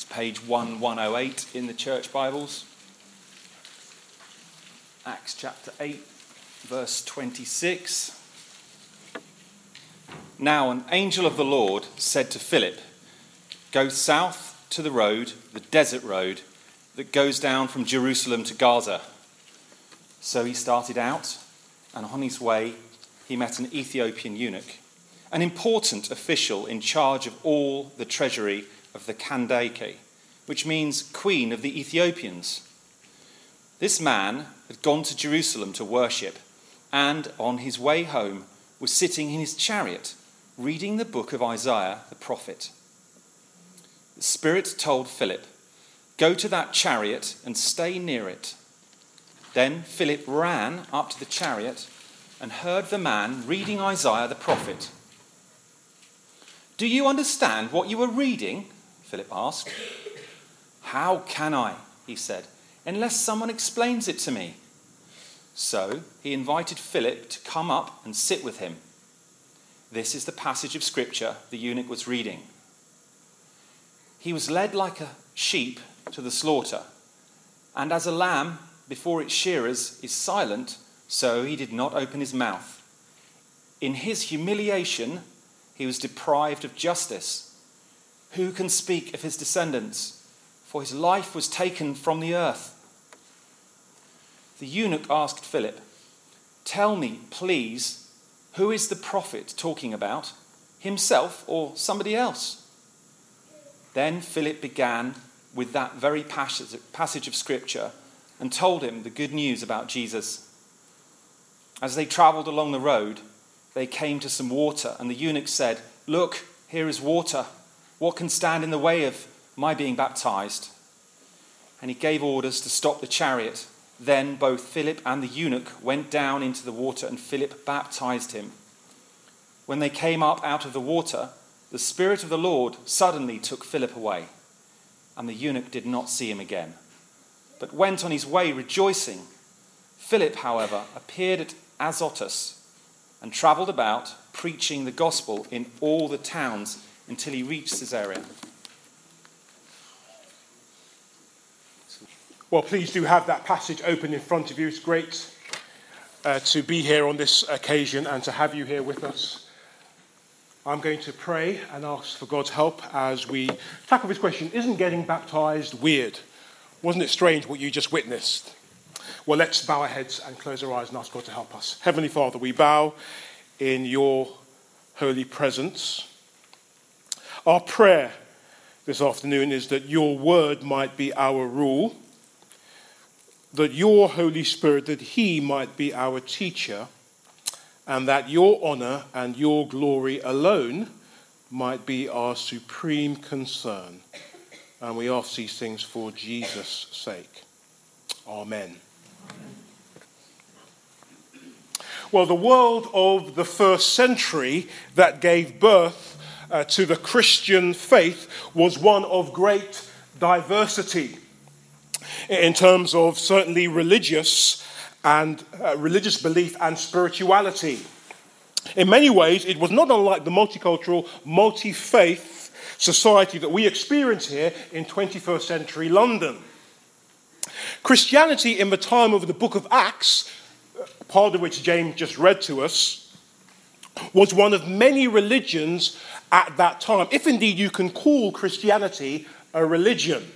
page 1108 in the church Bibles. Acts chapter 8, verse 26. Now an angel of the Lord said to Philip, "Go south to the road, the desert road, that goes down from Jerusalem to Gaza." So he started out, and on his way he met an Ethiopian eunuch, an important official in charge of all the treasury of the Kandake, which means Queen of the Ethiopians. This man had gone to Jerusalem to worship, and on his way home was sitting in his chariot, reading the book of Isaiah the prophet. The Spirit told Philip, "Go to that chariot and stay near it." Then Philip ran up to the chariot and heard the man reading Isaiah the prophet. "Do you understand what you are reading?" Philip asked. "How can I," he said, "unless someone explains it to me?" So he invited Philip to come up and sit with him. This is the passage of scripture the eunuch was reading. "He was led like a sheep to the slaughter, and as a lamb before its shearers is silent, so he did not open his mouth. In his humiliation he was deprived of justice. Who can speak of his descendants? For his life was taken from the earth." The eunuch asked Philip, "Tell me, please, who is the prophet talking about, himself or somebody else?" Then Philip began with that very passage of scripture and told him the good news about Jesus. As they travelled along the road, they came to some water, and the eunuch said, "Look, here is water. What can stand in the way of my being baptized?" And he gave orders to stop the chariot. Then both Philip and the eunuch went down into the water, and Philip baptized him. When they came up out of the water, the Spirit of the Lord suddenly took Philip away, and the eunuch did not see him again, but went on his way rejoicing. Philip, however, appeared at Azotus and travelled about, preaching the gospel in all the towns until he reached Caesarea. Well, please do have that passage open in front of you. It's great to be here on this occasion and to have you here with us. I'm going to pray and ask for God's help as we tackle this question. Isn't getting baptized weird? Wasn't it strange what you just witnessed? Well, let's bow our heads and close our eyes and ask God to help us. Heavenly Father, we bow in your holy presence. Our prayer this afternoon is that your word might be our rule, that your Holy Spirit, that he might be our teacher, and that your honor and your glory alone might be our supreme concern. And we ask these things for Jesus' sake. Amen. Well, the world of the first century that gave birth to the Christian faith was one of great diversity in terms of certainly religious belief and spirituality. In many ways, it was not unlike the multicultural, multi-faith society that we experience here in 21st century London. Christianity in the time of the book of Acts, part of which James just read to us, was one of many religions at that time, if indeed you can call Christianity a religion.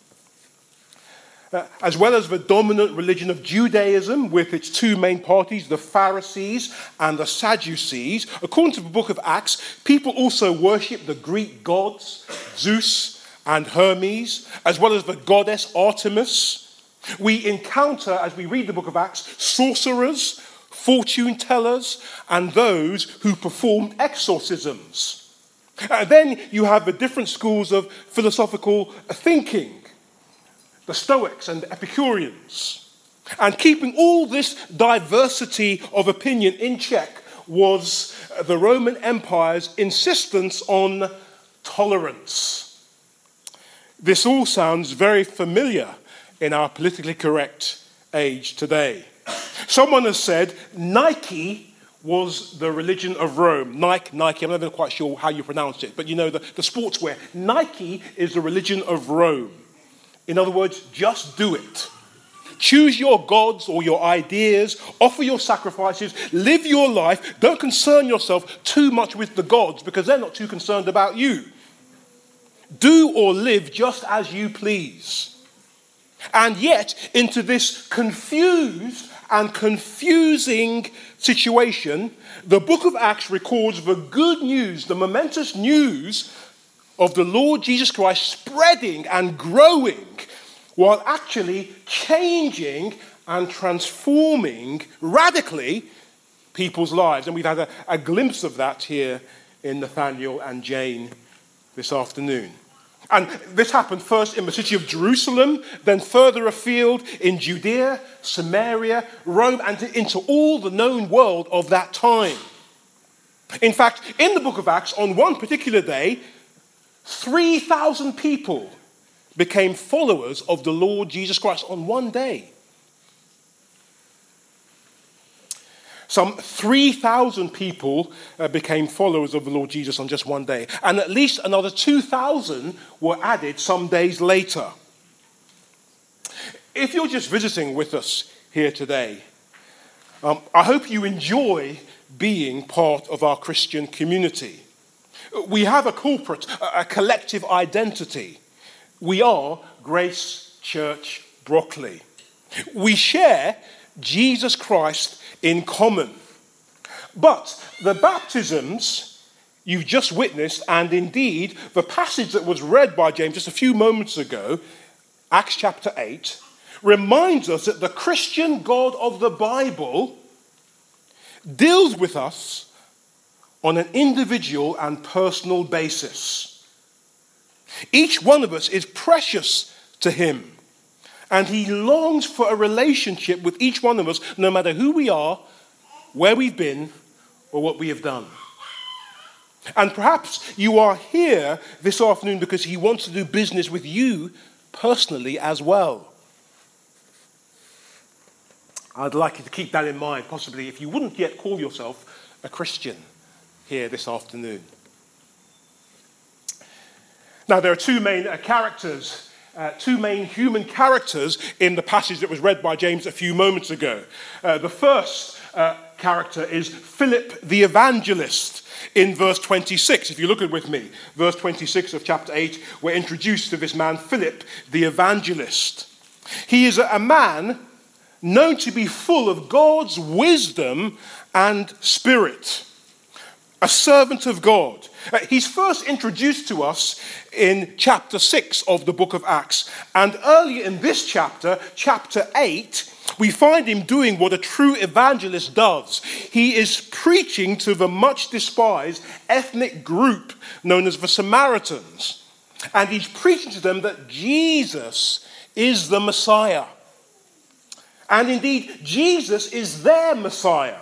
As well as the dominant religion of Judaism with its two main parties, the Pharisees and the Sadducees, according to the book of Acts, people also worship the Greek gods, Zeus and Hermes, as well as the goddess Artemis. We encounter, as we read the book of Acts, sorcerers, fortune tellers, and those who performed exorcisms. Then you have the different schools of philosophical thinking, the Stoics and the Epicureans. And keeping all this diversity of opinion in check was the Roman Empire's insistence on tolerance. This all sounds very familiar in our politically correct age today. Someone has said Nike was the religion of Rome. Nike, I'm never quite sure how you pronounce it, but you know, the sportswear. Nike is the religion of Rome. In other words, just do it. Choose your gods or your ideas, offer your sacrifices, live your life. Don't concern yourself too much with the gods because they're not too concerned about you. Do or live just as you please. And yet, into this confused and confusing situation, the book of Acts records the good news, the momentous news of the Lord Jesus Christ spreading and growing while actually changing and transforming radically people's lives. And we've had a glimpse of that here in Nathaniel and Jane this afternoon. And this happened first in the city of Jerusalem, then further afield in Judea, Samaria, Rome, and into all the known world of that time. In fact, in the book of Acts, on one particular day, 3,000 people became followers of the Lord Jesus Christ on one day. Some 3,000 people became followers of the Lord Jesus on just one day. And at least another 2,000 were added some days later. If you're just visiting with us here today, I hope you enjoy being part of our Christian community. We have a corporate, a collective identity. We are Grace Church Brockley. We share Jesus Christ in common. But the baptisms you've just witnessed, and indeed the passage that was read by James just a few moments ago, Acts chapter 8, reminds us that the Christian God of the Bible deals with us on an individual and personal basis. Each one of us is precious to him. And he longs for a relationship with each one of us, no matter who we are, where we've been, or what we have done. And perhaps you are here this afternoon because he wants to do business with you personally as well. I'd like you to keep that in mind, possibly if you wouldn't yet call yourself a Christian here this afternoon. Now, there are two main characters, two main human characters in the passage that was read by James a few moments ago. The first character is Philip the evangelist in verse 26. If you look at it with me, verse 26 of chapter 8, we're introduced to this man, Philip the evangelist. He is a man known to be full of God's wisdom and spirit, a servant of God. He's first introduced to us in chapter 6 of the book of Acts. And earlier in this chapter, chapter 8, we find him doing what a true evangelist does. He is preaching to the much despised ethnic group known as the Samaritans. And he's preaching to them that Jesus is the Messiah. And indeed, Jesus is their Messiah.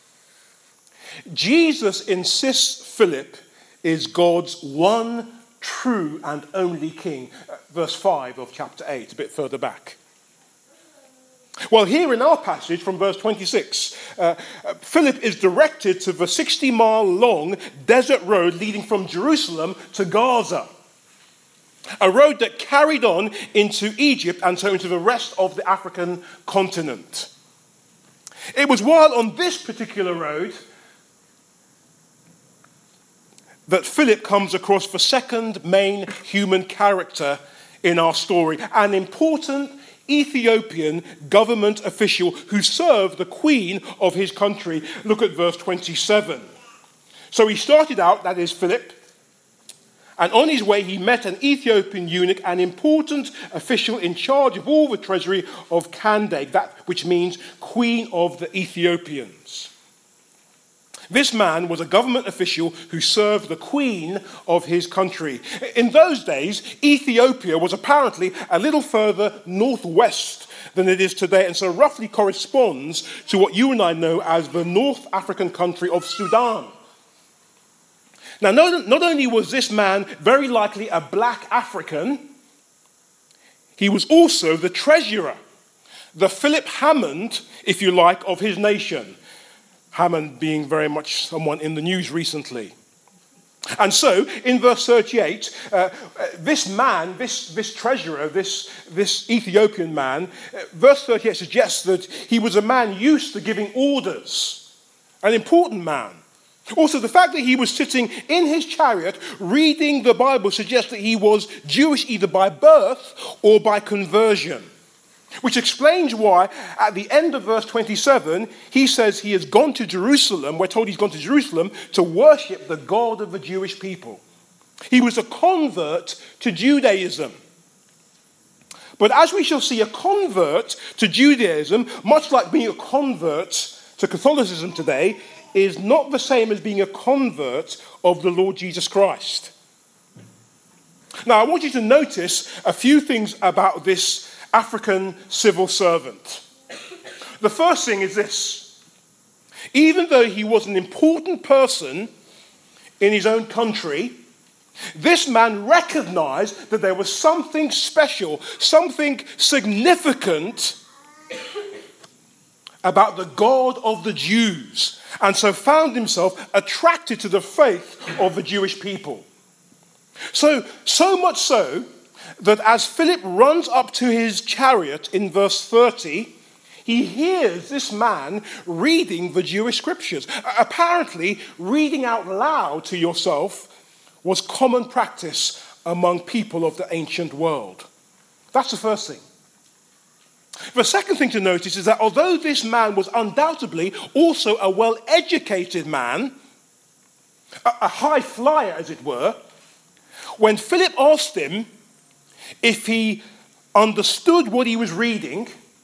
Jesus insists Philip is God's one true and only king. Verse 5 of chapter 8, a bit further back. Well, here in our passage from verse 26, Philip is directed to the 60-mile-long desert road leading from Jerusalem to Gaza. A road that carried on into Egypt and so into the rest of the African continent. It was while on this particular road that Philip comes across the second main human character in our story, an important Ethiopian government official who served the queen of his country. Look at verse 27. So he started out, that is Philip, and on his way he met an Ethiopian eunuch, an important official in charge of all the treasury of Kandake, that which means Queen of the Ethiopians. This man was a government official who served the queen of his country. In those days, Ethiopia was apparently a little further northwest than it is today, and so roughly corresponds to what you and I know as the North African country of Sudan. Now, not only was this man very likely a black African, he was also the treasurer, the Philip Hammond, if you like, of his nation. Haman being very much someone in the news recently. And so, in verse 38, this man, this treasurer, this Ethiopian man, verse 38 suggests that he was a man used to giving orders, an important man. Also, the fact that he was sitting in his chariot reading the Bible suggests that he was Jewish either by birth or by conversion. Which explains why, at the end of verse 27, he says he has gone to Jerusalem. We're told he's gone to Jerusalem to worship the God of the Jewish people. He was a convert to Judaism. But as we shall see, a convert to Judaism, much like being a convert to Catholicism today, is not the same as being a convert of the Lord Jesus Christ. Now, I want you to notice a few things about this African civil servant. The first thing is this. Even though he was an important person in his own country, this man recognized that there was something special, something significant about the God of the Jews, and so found himself attracted to the faith of the Jewish people. So much so that as Philip runs up to his chariot in verse 30, he hears this man reading the Jewish scriptures. Apparently, reading out loud to yourself was common practice among people of the ancient world. That's the first thing. The second thing to notice is that although this man was undoubtedly also a well-educated man, a high flyer as it were, when Philip asked him if he understood what he was reading,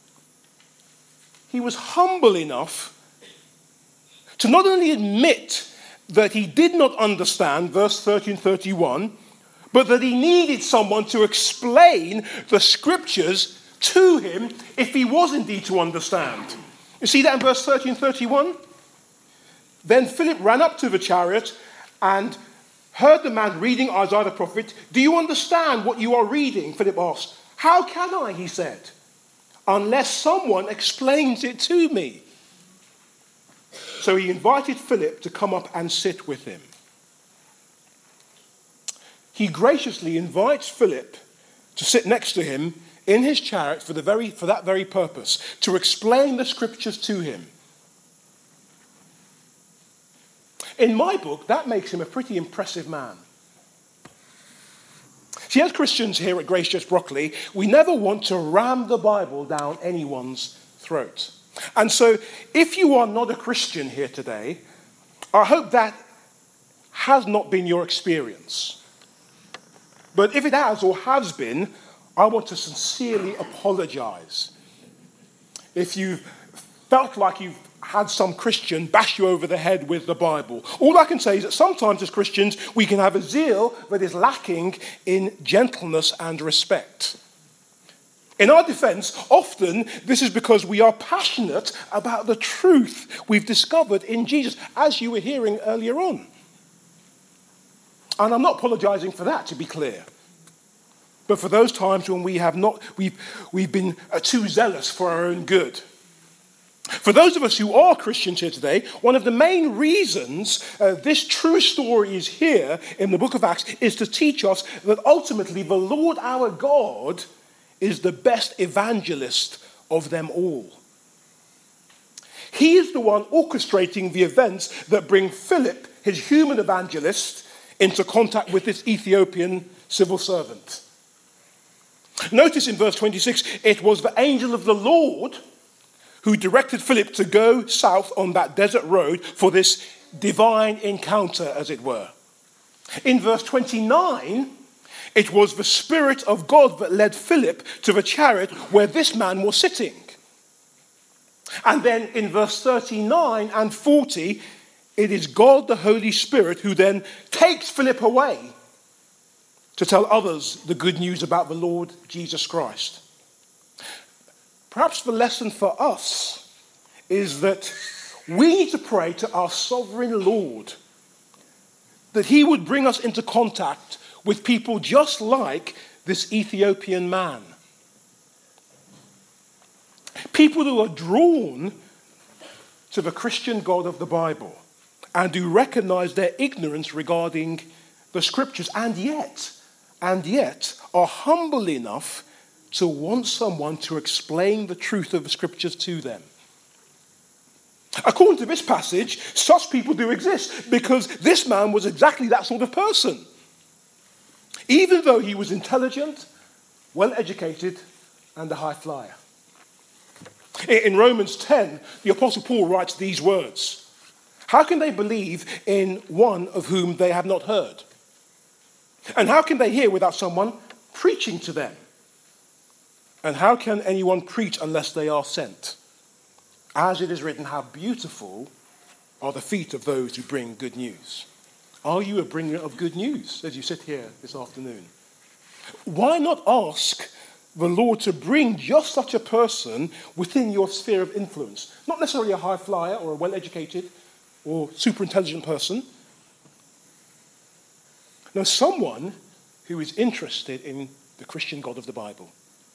he was humble enough to not only admit that he did not understand verse 30 and 31, but that he needed someone to explain the scriptures to him if he was indeed to understand. You see that in verse 30 and 31? Then Philip ran up to the chariot and heard the man reading Isaiah the prophet. Do you understand what you are reading? Philip asked. How can I, he said, unless someone explains it to me? So he invited Philip to come up and sit with him. He graciously invites Philip to sit next to him in his chariot for that very purpose, to explain the scriptures to him. In my book, that makes him a pretty impressive man. See, as Christians here at Grace Church Brockley, we never want to ram the Bible down anyone's throat. And so, if you are not a Christian here today, I hope that has not been your experience. But if it has or has been, I want to sincerely apologize. If you've felt like you've had some Christian bash you over the head with the Bible, all I can say is that sometimes as Christians we can have a zeal that is lacking in gentleness and respect. In our defense, often this is because we are passionate about the truth we've discovered in Jesus, as you were hearing earlier on. And I'm not apologizing for that, to be clear. But for those times when we've been too zealous for our own good. For those of us who are Christians here today, one of the main reasons this true story is here in the book of Acts is to teach us that ultimately the Lord our God is the best evangelist of them all. He is the one orchestrating the events that bring Philip, his human evangelist, into contact with this Ethiopian civil servant. Notice in verse 26, it was the angel of the Lord who directed Philip to go south on that desert road for this divine encounter, as it were. In verse 29, it was the Spirit of God that led Philip to the chariot where this man was sitting. And then in verse 39 and 40, it is God, the Holy Spirit, who then takes Philip away to tell others the good news about the Lord Jesus Christ. Perhaps the lesson for us is that we need to pray to our sovereign Lord that he would bring us into contact with people just like this Ethiopian man. People who are drawn to the Christian God of the Bible and who recognize their ignorance regarding the scriptures and yet are humble enough to want someone to explain the truth of the scriptures to them. According to this passage, such people do exist because this man was exactly that sort of person. Even though he was intelligent, well-educated, and a high flyer. In Romans 10, the Apostle Paul writes these words: "How can they believe in one of whom they have not heard? And how can they hear without someone preaching to them? And how can anyone preach unless they are sent? As it is written, how beautiful are the feet of those who bring good news." Are you a bringer of good news as you sit here this afternoon? Why not ask the Lord to bring just such a person within your sphere of influence? Not necessarily a high flyer or a well-educated or super intelligent person. No, someone who is interested in the Christian God of the Bible.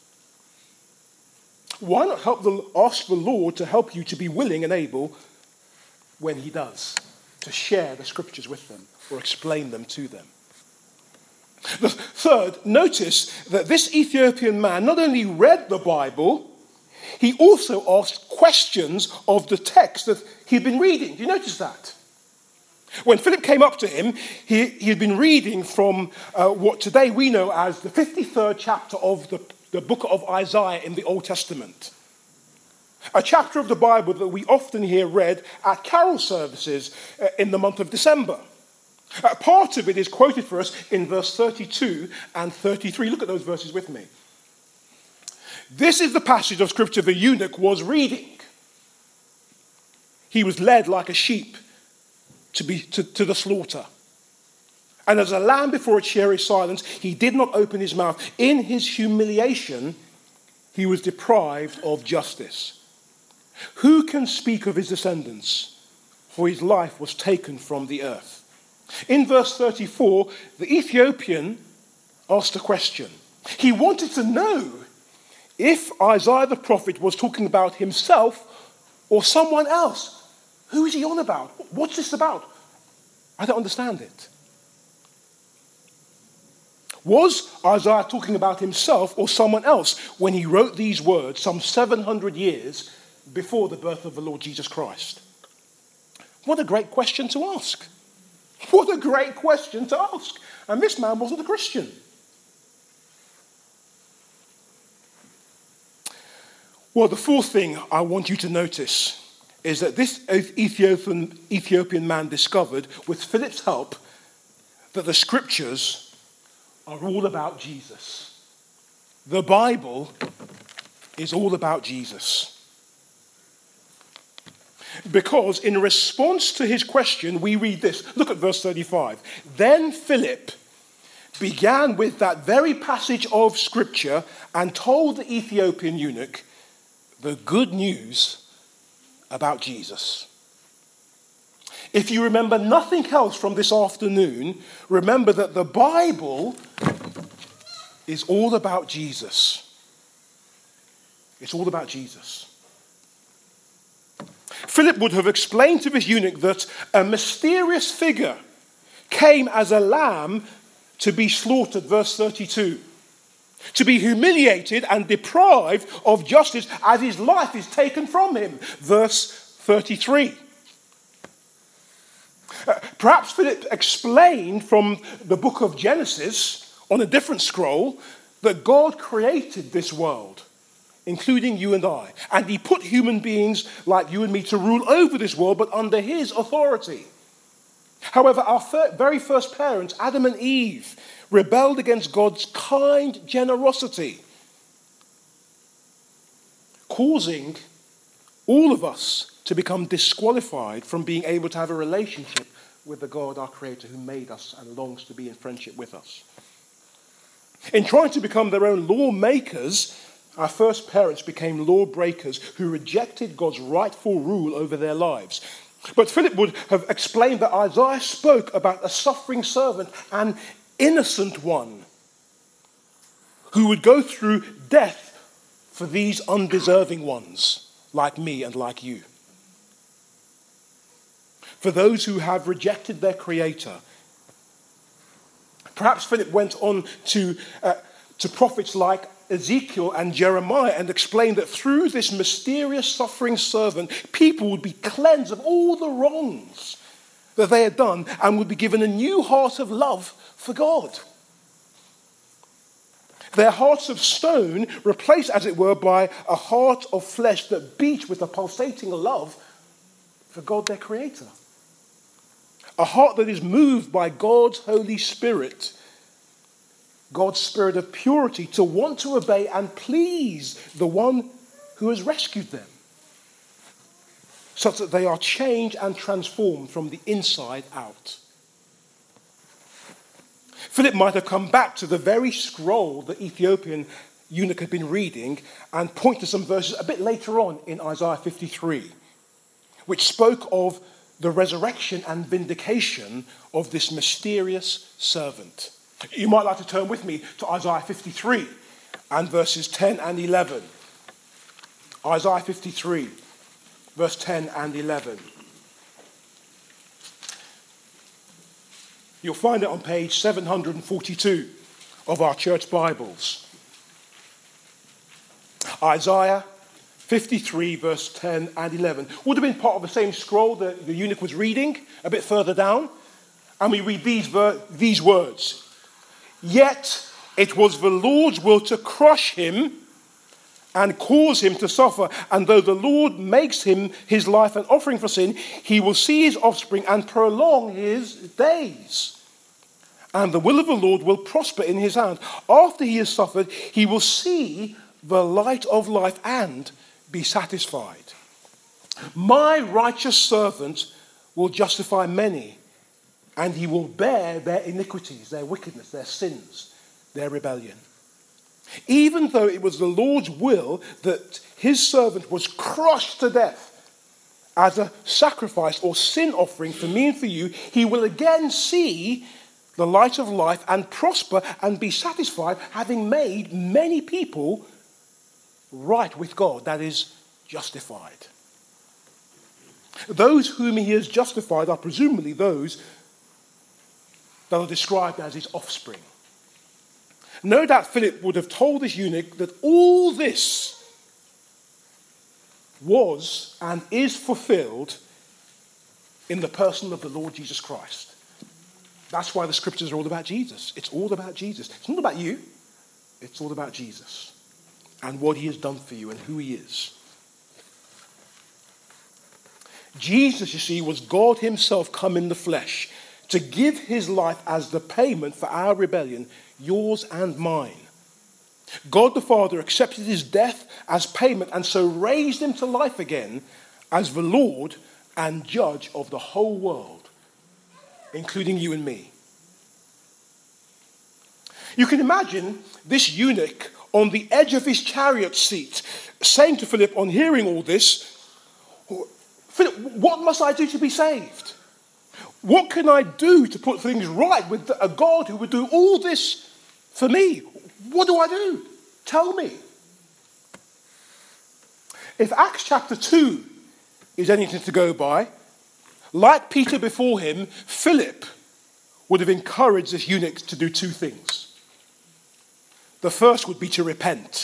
Why not ask the Lord to help you to be willing and able, when he does, to share the scriptures with them or explain them to them? The third, notice that this Ethiopian man not only read the Bible, he also asked questions of the text that he'd been reading. Do you notice that? When Philip came up to him, he had been reading from what today we know as the 53rd chapter of the book of Isaiah in the Old Testament. A chapter of the Bible that we often hear read at carol services in the month of December. Part of it is quoted for us in verse 32 and 33. Look at those verses with me. This is the passage of scripture the eunuch was reading. He was led like a sheep to the slaughter. And as a lamb before its shearer is silenced, he did not open his mouth. In his humiliation, he was deprived of justice. Who can speak of his descendants? For his life was taken from the earth. In verse 34, the Ethiopian asked a question. He wanted to know if Isaiah the prophet was talking about himself or someone else. Who is he on about? What's this about? I don't understand it. Was Isaiah talking about himself or someone else when he wrote these words some 700 years before the birth of the Lord Jesus Christ? What a great question to ask. What a great question to ask. And this man wasn't a Christian. Well, the fourth thing I want you to notice is that this Ethiopian man discovered, with Philip's help, that the scriptures are all about Jesus. The Bible is all about Jesus. Because in response to his question, we read this. Look at verse 35. Then Philip began with that very passage of scripture and told the Ethiopian eunuch the good news about Jesus. If you remember nothing else from this afternoon, remember that the Bible is all about Jesus. It's all about Jesus. Philip would have explained to this eunuch that a mysterious figure came as a lamb to be slaughtered, verse 32, to be humiliated and deprived of justice as his life is taken from him, verse 33. Perhaps Philip explained from the book of Genesis on a different scroll that God created this world, including you and I. And he put human beings like you and me to rule over this world, but under his authority. However, our very first parents, Adam and Eve, rebelled against God's kind generosity, causing all of us to become disqualified from being able to have a relationship with the God, our Creator, who made us and longs to be in friendship with us. In trying to become their own lawmakers, our first parents became lawbreakers who rejected God's rightful rule over their lives. But Philip would have explained that Isaiah spoke about a suffering servant, an innocent one, who would go through death for these undeserving ones, like me and like you. for those who have rejected their Creator. Perhaps Philip went on to prophets like Ezekiel and Jeremiah and explained that through this mysterious suffering servant, people would be cleansed of all the wrongs that they had done and would be given a new heart of love for God. Their hearts of stone replaced, as it were, by a heart of flesh that beat with a pulsating love for God, their Creator. A heart that is moved by God's Holy Spirit, God's spirit of purity, to want to obey and please the one who has rescued them, such that they are changed and transformed from the inside out. Philip might have come back to the very scroll the Ethiopian eunuch had been reading and point to some verses a bit later on in Isaiah 53, which spoke of the resurrection and vindication of this mysterious servant. You might like to turn with me to Isaiah 53 and verses 10 and 11. Isaiah 53, verse 10 and 11. You'll find it on page 742 of our church Bibles. Isaiah 53, verse 10 and 11. Would have been part of the same scroll that the eunuch was reading a bit further down. And we read these words. Yet it was the Lord's will to crush him and cause him to suffer. And though the Lord makes him his life an offering for sin, he will see his offspring and prolong his days. And the will of the Lord will prosper in his hand. After he has suffered, he will see the light of life and be satisfied. My righteous servant will justify many, and he will bear their iniquities, their wickedness, their sins, their rebellion. Even though it was the Lord's will that his servant was crushed to death as a sacrifice or sin offering for me and for you, he will again see the light of life and prosper and be satisfied, having made many people right with God, that is, justified. Those whom he has justified are presumably those that are described as his offspring. No doubt Philip would have told this eunuch that all this was and is fulfilled in the person of the Lord Jesus Christ. That's why the scriptures are all about Jesus. It's all about Jesus. It's not about you. It's all about Jesus and what he has done for you and who he is. Jesus, you see, was God himself come in the flesh to give his life as the payment for our rebellion, yours and mine. God the Father accepted his death as payment and so raised him to life again as the Lord and judge of the whole world, including you and me. You can imagine this eunuch on the edge of his chariot seat saying to Philip on hearing all this, Philip, what must I do to be saved? What can I do to put things right with a God who would do all this for me? What do I do? Tell me. If Acts chapter 2 is anything to go by, like Peter before him, Philip would have encouraged this eunuch to do two things. The first would be to repent.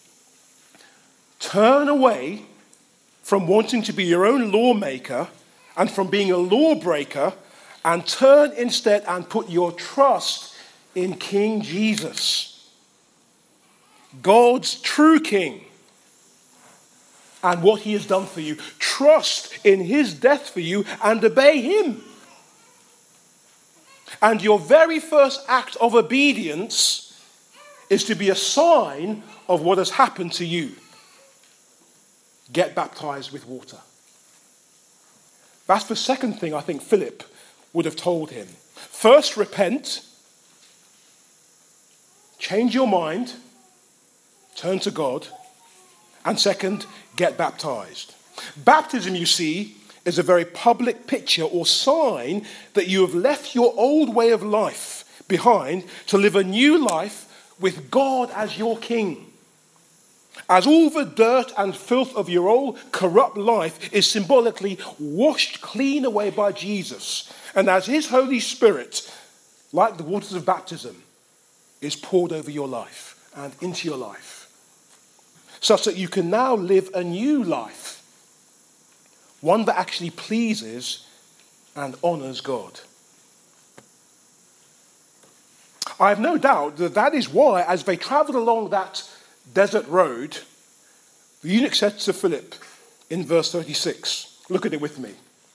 Turn away from wanting to be your own lawmaker and from being a lawbreaker, and turn instead and put your trust in King Jesus, God's true King, and what he has done for you. Trust in his death for you and obey him. And your very first act of obedience is to be a sign of what has happened to you. Get baptized with water. That's the second thing I think Philip would have told him. First, repent. Change your mind. Turn to God. And second, get baptized. Baptism, you see, is a very public picture or sign that you have left your old way of life behind to live a new life with God as your King. As all the dirt and filth of your old corrupt life is symbolically washed clean away by Jesus, and as his Holy Spirit, like the waters of baptism, is poured over your life and into your life, such that you can now live a new life, one that actually pleases and honors God. I have no doubt that that is why, as they traveled along that desert road, the eunuch said to Philip in verse 36, look at it with me.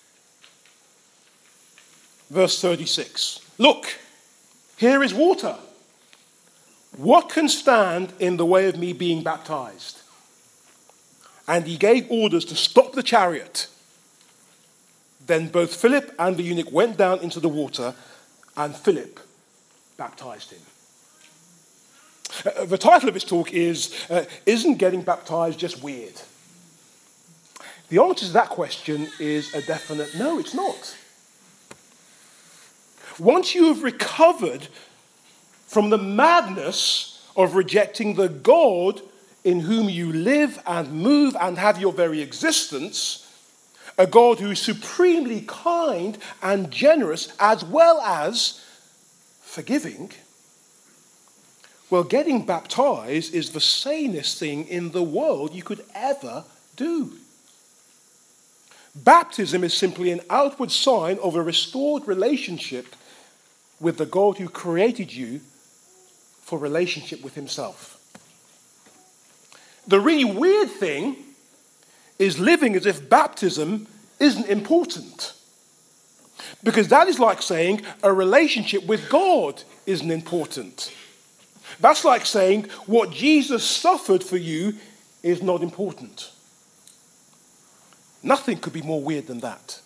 Verse 36, look, here is water. What can stand in the way of me being baptized? And he gave orders to stop the chariot. Then both Philip and the eunuch went down into the water, and Philip baptized him. The title of this talk is, Isn't Getting Baptized Just Weird? The answer to that question is a definite no, it's not. Once you have recovered from the madness of rejecting the God in whom you live and move and have your very existence, a God who is supremely kind and generous as well as forgiving, well, getting baptized is the sanest thing in the world you could ever do. Baptism is simply an outward sign of a restored relationship with the God who created you for relationship with himself. The really weird thing is living as if baptism isn't important. Because that is like saying a relationship with God isn't important. That's like saying what Jesus suffered for you is not important. Nothing could be more weird than that.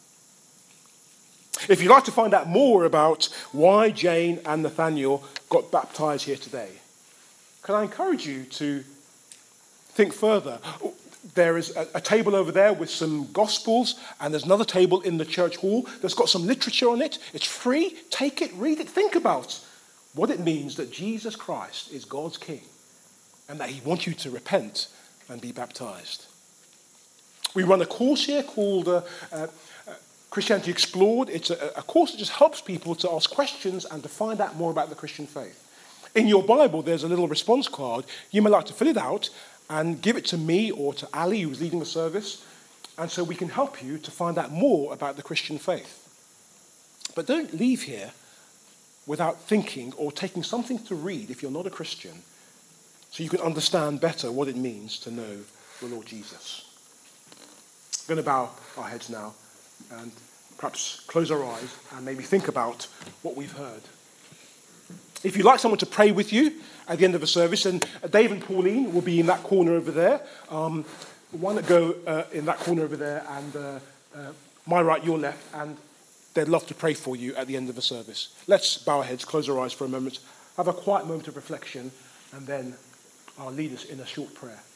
If you'd like to find out more about why Jane and Nathaniel got baptized here today, can I encourage you to think further? There is a table over there with some Gospels, and there's another table in the church hall that's got some literature on it. It's free. Take it, read it, think about what it means that Jesus Christ is God's King and that he wants you to repent and be baptized. We run a course here called Christianity Explored. It's a course that just helps people to ask questions and to find out more about the Christian faith. In your Bible, there's a little response card. You may like to fill it out and give it to me or to Ali, who's leading the service, and so we can help you to find out more about the Christian faith. But don't leave here without thinking or taking something to read if you're not a Christian, so you can understand better what it means to know the Lord Jesus. We're going to bow our heads now and perhaps close our eyes and maybe think about what we've heard. If you'd like someone to pray with you at the end of the service, then Dave and Pauline will be in that corner over there. Why not go in that corner over there and my right, your left, and they'd love to pray for you at the end of the service. Let's bow our heads, close our eyes for a moment, have a quiet moment of reflection, and then I'll lead us in a short prayer.